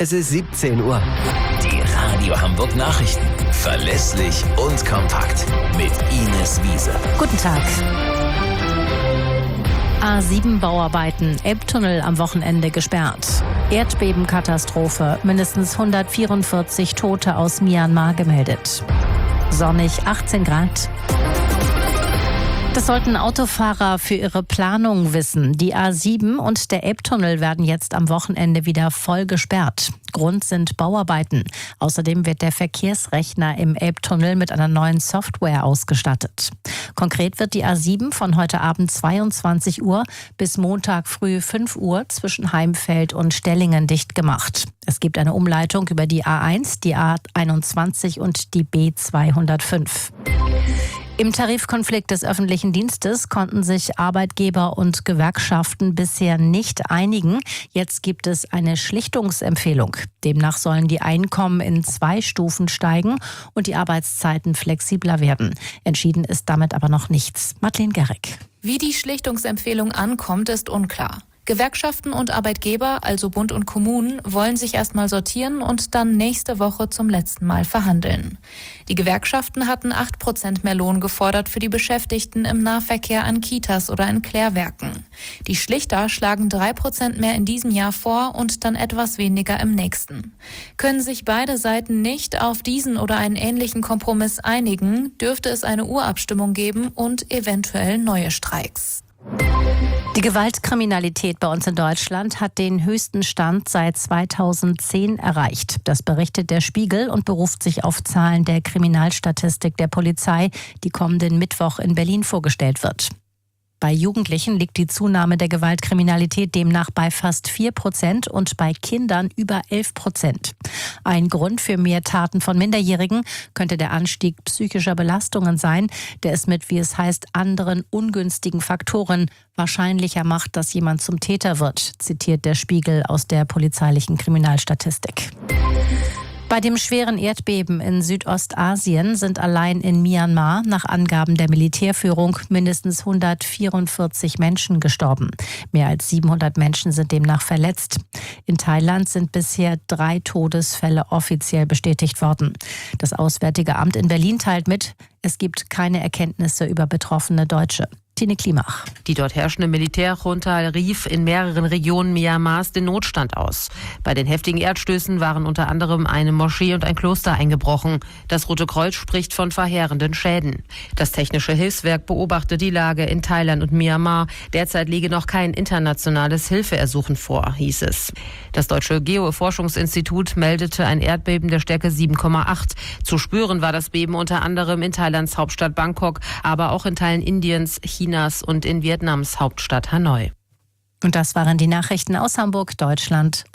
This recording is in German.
Es ist 17 Uhr. Die Radio Hamburg Nachrichten. Verlässlich und kompakt. Mit Ines Wiese. Guten Tag. A7-Bauarbeiten, Elbtunnel am Wochenende gesperrt. Erdbebenkatastrophe, mindestens 144 Tote aus Myanmar gemeldet. Sonnig, 18 Grad. Das sollten Autofahrer für ihre Planung wissen. Die A7 und der Elbtunnel werden jetzt am Wochenende wieder voll gesperrt. Grund sind Bauarbeiten. Außerdem wird der Verkehrsrechner im Elbtunnel mit einer neuen Software ausgestattet. Konkret wird die A7 von heute Abend 22 Uhr bis Montag früh 5 Uhr zwischen Heimfeld und Stellingen dicht gemacht. Es gibt eine Umleitung über die A1, die A21 und die B205. Im Tarifkonflikt des öffentlichen Dienstes konnten sich Arbeitgeber und Gewerkschaften bisher nicht einigen. Jetzt gibt es eine Schlichtungsempfehlung. Demnach sollen die Einkommen in 2 Stufen steigen und die Arbeitszeiten flexibler werden. Entschieden ist damit aber noch nichts. Madeleine Gerrig. Wie die Schlichtungsempfehlung ankommt, ist unklar. Gewerkschaften und Arbeitgeber, also Bund und Kommunen, wollen sich erstmal sortieren und dann nächste Woche zum letzten Mal verhandeln. Die Gewerkschaften hatten 8% mehr Lohn gefordert für die Beschäftigten im Nahverkehr an Kitas oder in Klärwerken. Die Schlichter schlagen 3% mehr in diesem Jahr vor und dann etwas weniger im nächsten. Können sich beide Seiten nicht auf diesen oder einen ähnlichen Kompromiss einigen, dürfte es eine Urabstimmung geben und eventuell neue Streiks. Die Gewaltkriminalität bei uns in Deutschland hat den höchsten Stand seit 2010 erreicht. Das berichtet der Spiegel und beruft sich auf Zahlen der Kriminalstatistik der Polizei, die kommenden Mittwoch in Berlin vorgestellt wird. Bei Jugendlichen liegt die Zunahme der Gewaltkriminalität demnach bei fast 4% und bei Kindern über 11%. Ein Grund für mehr Taten von Minderjährigen könnte der Anstieg psychischer Belastungen sein, der es mit, wie es heißt, anderen ungünstigen Faktoren wahrscheinlicher macht, dass jemand zum Täter wird, zitiert der Spiegel aus der polizeilichen Kriminalstatistik. Bei dem schweren Erdbeben in Südostasien sind allein in Myanmar nach Angaben der Militärführung mindestens 144 Menschen gestorben. Mehr als 700 Menschen sind demnach verletzt. In Thailand sind bisher 3 Todesfälle offiziell bestätigt worden. Das Auswärtige Amt in Berlin teilt mit, es gibt keine Erkenntnisse über betroffene Deutsche. Tine Klimach. Die dort herrschende Militärjunta rief in mehreren Regionen Myanmars den Notstand aus. Bei den heftigen Erdstößen waren unter anderem eine Moschee und ein Kloster eingebrochen. Das Rote Kreuz spricht von verheerenden Schäden. Das Technische Hilfswerk beobachtet die Lage in Thailand und Myanmar. Derzeit liege noch kein internationales Hilfeersuchen vor, hieß es. Das Deutsche Geoforschungsinstitut meldete ein Erdbeben der Stärke 7,8. Zu spüren war das Beben unter anderem in Thailands Hauptstadt Bangkok, aber auch in Teilen Indiens, Chinas und in Vietnams Hauptstadt Hanoi. Und das waren die Nachrichten aus Hamburg, Deutschland.